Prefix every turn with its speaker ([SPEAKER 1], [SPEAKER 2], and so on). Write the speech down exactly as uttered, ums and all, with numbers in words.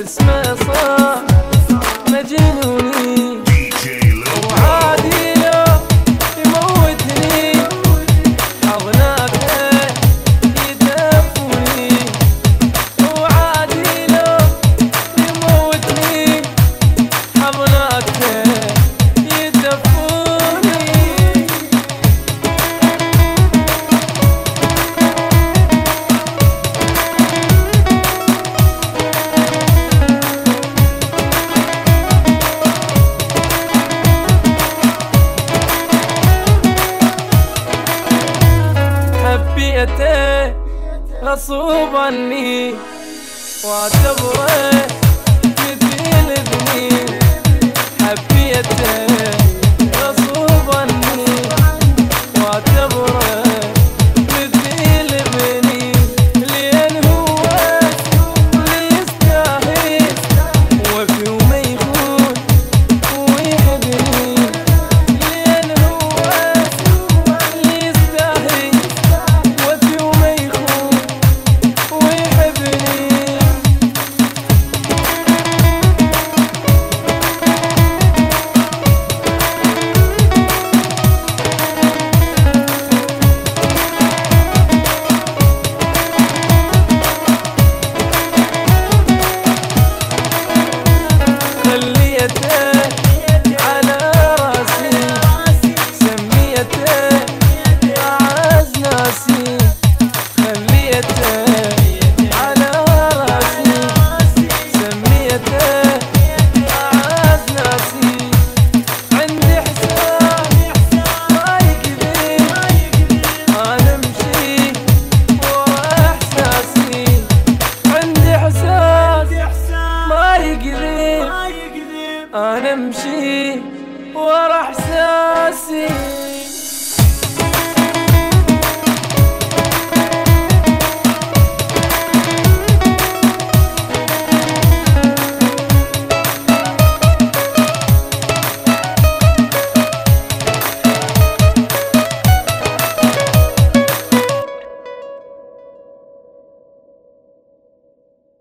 [SPEAKER 1] اسمه صار مجنوني وعادي لو يموتني حضناته يدفوني وعادي لو يموتني حضناته يدفوني. حبيته غصوب عني واعتبره مثل ابني. حبيته غصوب عني واعتبره مثل ابني لين هو اللي يستاهل وفي وما يخون ويحبني. لين هو اللي يستاهل وفي وما يخون ويحبني. خليته على راسي سميته أعز ناسي. خليته على راسي سميته أعز ناسي. عندي حساب ما يكذب أنا أمشي ورا إحساسي. عندي حساب ما يكذب أنا أمشي ورا إحساسي.